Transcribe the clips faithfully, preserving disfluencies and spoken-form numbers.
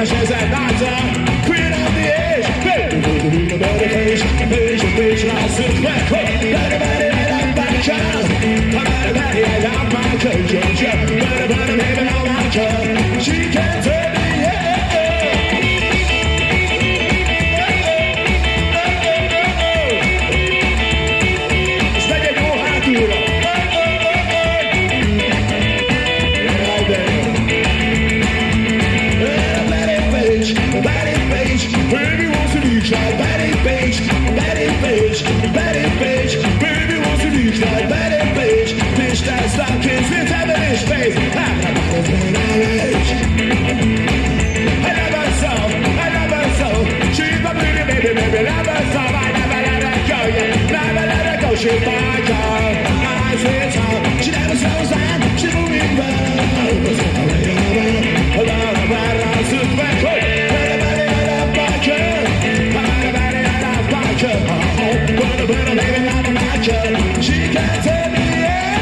she's a doctor, queen of the age. Baby, baby, the body page, page, page, lost its back. Body, body, right up my child. Body, body, right up my child. Body, body, baby, I'm my child. She can't turn me, yeah. Like Betty Page, Betty Page, Betty Page, baby wants to reach like Betty Page. Bitch that stockings with having his face. I'm about to turn our age. I never saw, I never saw. She's my pretty baby, baby, never saw. I never let her go, yeah, never let her go. She's my girl, I swear to her. She never slows down, she's moving well. What's on the radio? About a bad house is back. Everybody let up my girl. Put a better baby on the match. She can't tell me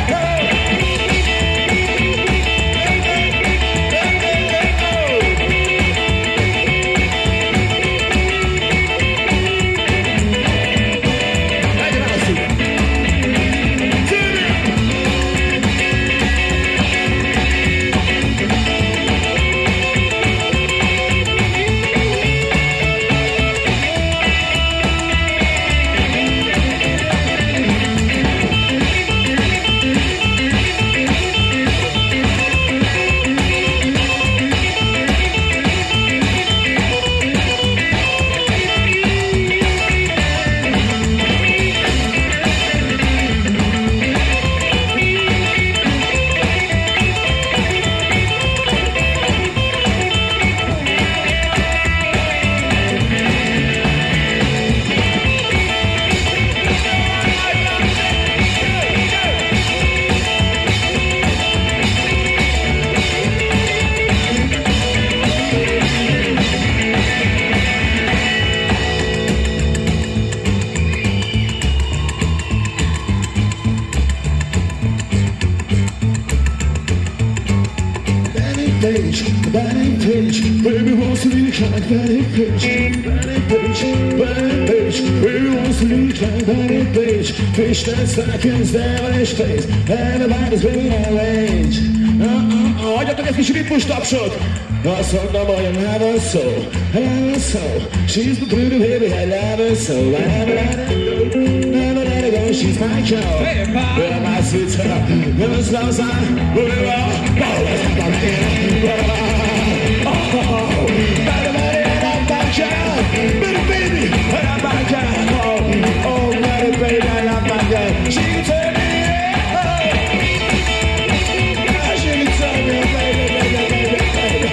Betty Page, baby wants to reach like Betty Page. Betty Page, Betty Page, baby wants to reach like Betty Page. Fish that stockings, devilish face. Everybody's being outraged. Uh-uh-uh, hagyjatok egy kis ritmus tapsot. Azt mondom, hogy I love her so, I love her so. She's the pretty baby, I love her so. I never let her go, never let her go. She's my girl, well, my sweetheart. Never slows down, we're all always have a man. Oh, better, better, I'm my girl. Better, baby, I'm my girl. Oh, better, baby, I'm my girl. She can tell me, yeah. She can tell me, baby, baby, baby, baby.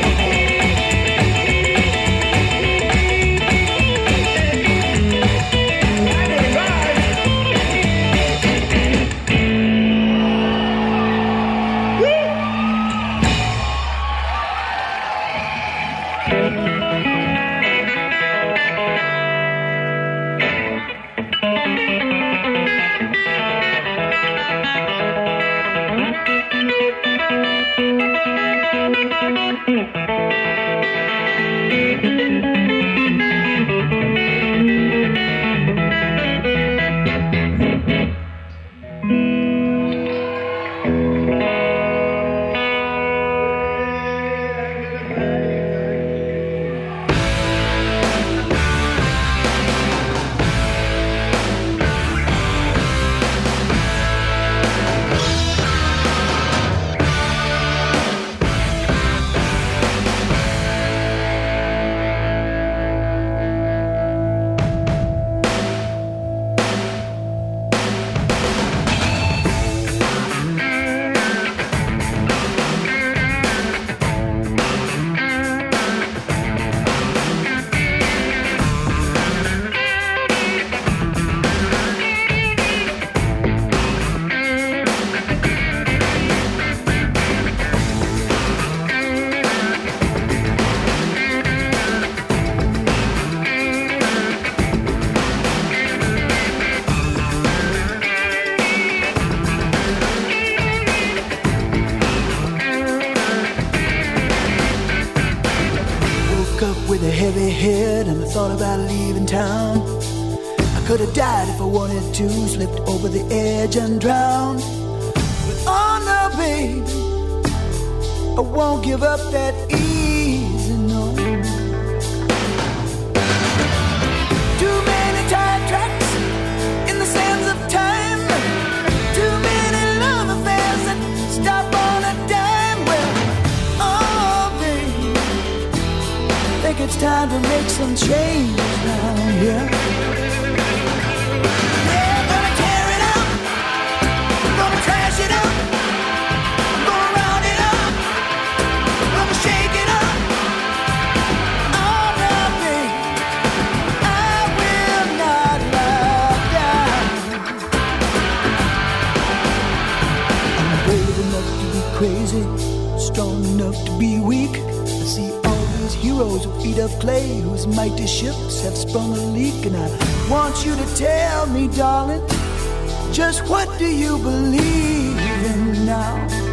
up with a heavy head and I thought about leaving town. I could have died if I wanted to, slipped over the edge and drowned. But oh no, baby, I won't give up that easy, no. Too many tire tracks in the sands of time. Too many love affairs that stop on a dime. Well, oh baby, think it's time to make some change around here. Yeah, gonna tear it up, gonna trash it up, gonna round it up, gonna shake it up. Oh no, baby, I will not lie down. I'm brave enough to be crazy, strong enough to be weak. I see all these heroes who eat up clay, whose mighty ships have sprung a leak. And I want you to tell me, darling, just what do you believe in now?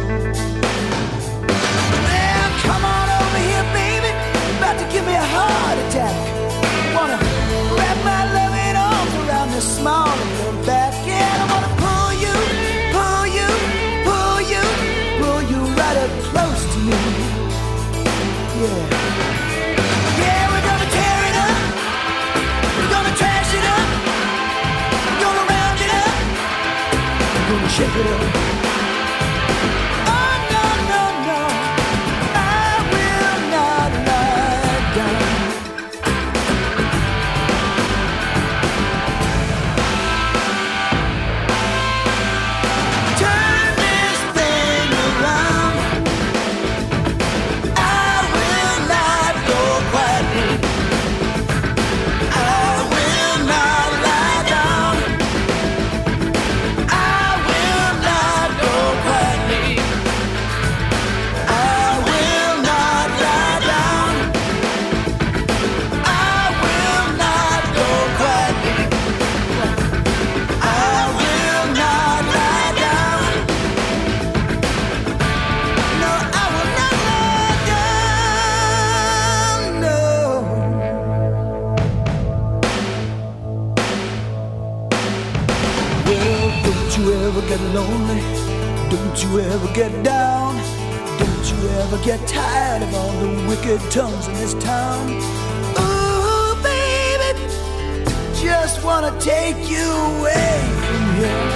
Well, come on over here, baby, you're about to give me a heart attack. I wanna wrap my loving arms around this small little back. Yeah, I wanna pull you, pull you, pull you, pull you right up close to me. Yeah. Yeah, we're gonna tear it up. We're gonna trash it up. We're gonna round it up. We're gonna shake it up. Oh, no, no, no. I will not lie down. Turn this thing around. I will not go quietly. I will not lie down. I will not go quietly. I will not lie down. I will not go quietly. I will not lie down. No, I will not lie down. No. Well, don't you ever get lonely? Don't you ever get down? Don't you ever get tired of all the wicked tongues in this town? Ooh, baby, just wanna take you away from here.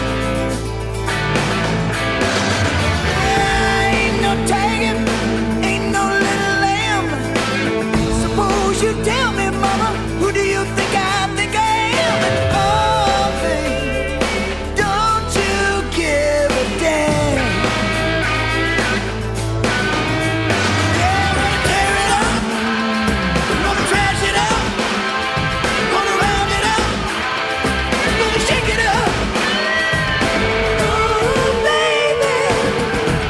Ain't no tiger, ain't no little lamb. Suppose you tell me, mama, who do you think I think I am? And oh, baby, don't you give a damn. Yeah, I'm gonna tear it up, gonna trash it up, gonna round it up, gonna shake it up. Ooh, baby,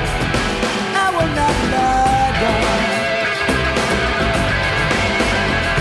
I will not lie down.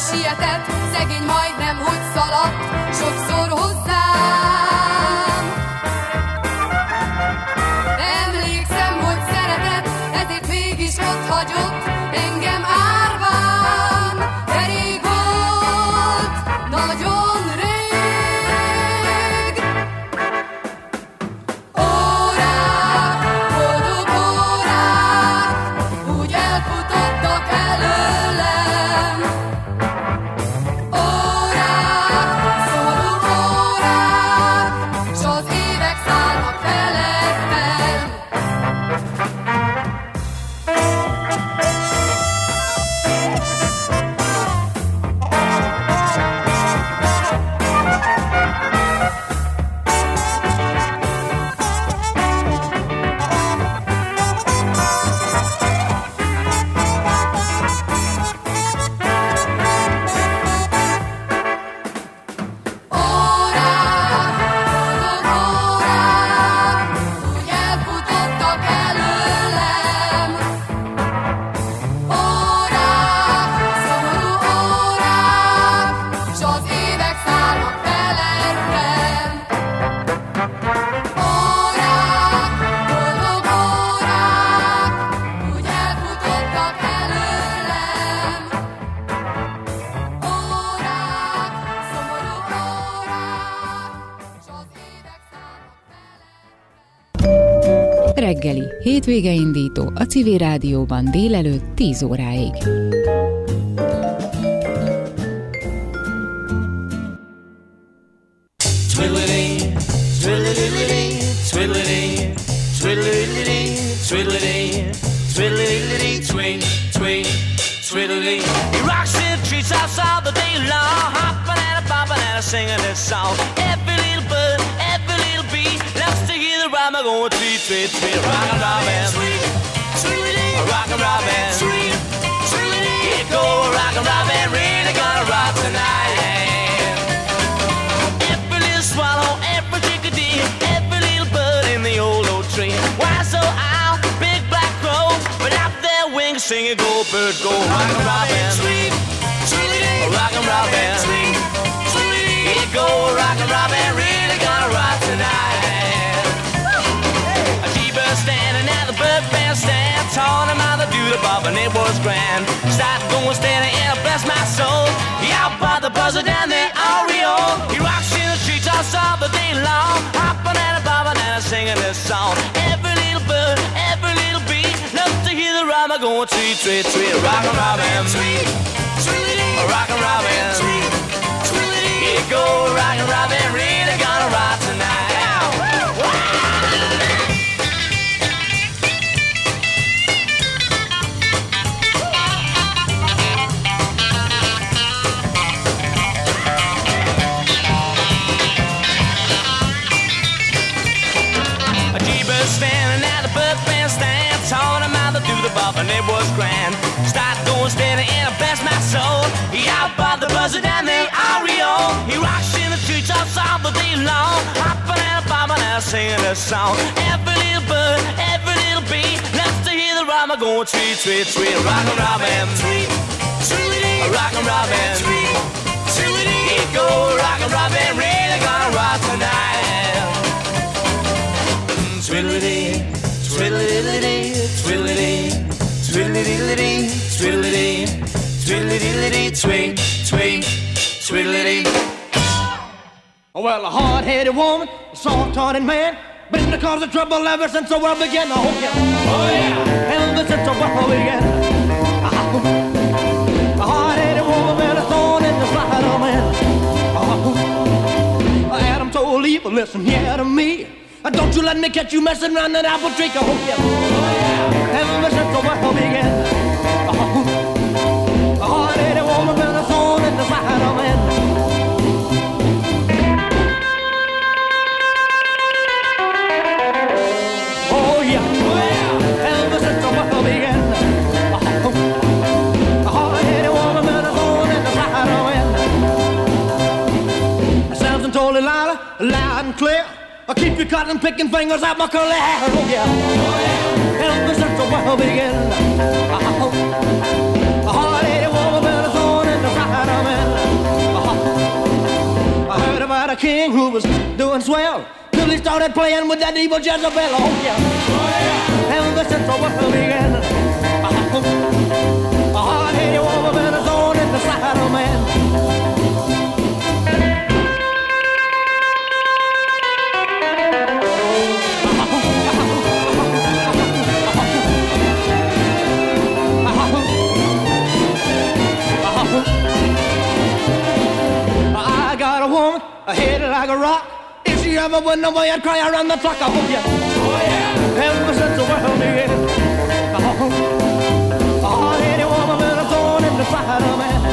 sietett, szegény majdnem, hogy szaladt, sokszor hozzám. Emlékszem, hogy szeretett, ezért mégis ott hagyott, engem árván, de rég volt, nagyon rég. Órák, boldog órák, úgy elfutottak előlem. Órák, szomorú órák, s az évek szállnak felettem. Órák, boldog órák, úgy elfutottak előlem. Órák, szomorú órák, s az évek szállnak felettem. Órák, boldog órák, úgy elfutottak előlem. Órák, szomorú órák, s az évek szállnak felettem. Reggeli, hétvége indító a Civil Rádióban délelőtt tíz óráig. Twiddly-dee, twiddly-dee, twiddly-dee, twiddly-dee, twiddly-dee, twiddly-dee, twing, twing, twiddly-dee. He rocks in the treetops all the day long, hopping and a bopping and a singing this song. Every little bird, every little bee loves to hear the rhyme going tweet, tweet, tweet, rockin' robin, rockin' robin, here go rockin' robin, really gonna rock tonight. Every little swallow, every chickadee, every little bird in the old oak tree. Why so owl, big black crow, without their wings singing go bird go. Rockin' robin, rockin' robin, here go rockin' robin, really gonna rock tonight. A T-bird standing at the bird bandstand, taught him how to do the bob and it was grand. Started going steady and I bless my soul. He out by the buzzer down there, Oreo. He rocks in the treetops all the day long, hopping and a bobbing and a singing this song. Every little bird, every little bee loves to hear the rhyme going tweet, tweet, tweet, rockin' robin, rockin' robin, here go rockin' robin, really gonna rock tonight. Standing at the bird bandstand, taught him how to do the bob and it was grand. Started going steady and I bless my soul. He out by the buzzer down there, Oreo. He rocks in the treetops all the day long, hopping and a bobbing and a singing this song. Every little bird, every little bee loves to hear the rhyme going tweet, tweet, tweet, rockin' robin, rockin' robin, here go rockin' robin, really gonna rock tonight. Twiddly-dee, twiddly-dee, twiddly-dee, twiddly-dee, twiddly-dee, twiddly-dee, twing, twing, twiddly-dee. Well, a hard-headed woman, a soft-hearted man, been the cause of trouble ever since the world began. Oh yeah, oh yeah, ever since the world began. A hard-headed woman, been a thorn in the side of man. Adam told Eve, listen here to me. Don't you let me catch you messing around that apple tree. Oh yeah, oh yeah, ever since the world began. A hard-headed woman, been a thorn in the side of man. Oh yeah, oh yeah, ever since the world began. A hard-headed woman, been a thorn in the side of man. I sounds and told it louder, loud and clear. I keep you cutting, picking fingers out my curly hair. Oh yeah, oh yeah, ever since the world began. A hard-headed woman, been a thorn in the side of a king who was doing swell till he started playing with that evil Jezebel. Oh yeah, oh yeah. Ever since the world began, a hard-headed woman is on in the side of man. I got a woman, a head like a rock. If she ever went away, I'd cry around the clock. I hope you. Oh yeah. Ever since the world began. A hard-headed woman been a thorn in the side of man.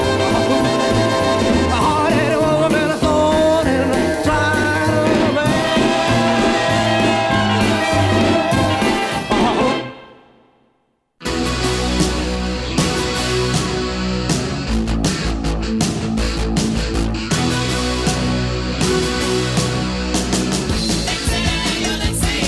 A hard-headed woman been a thorn in the side of man. They say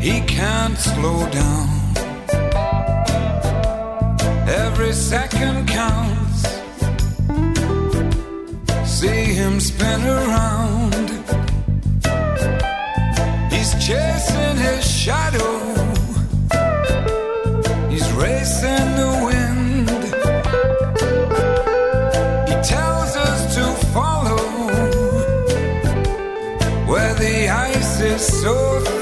he can't slow down. Every second counts. See him spin around. He's chasing his shadow. He's racing the wind. He tells us to follow where the ice is so thin.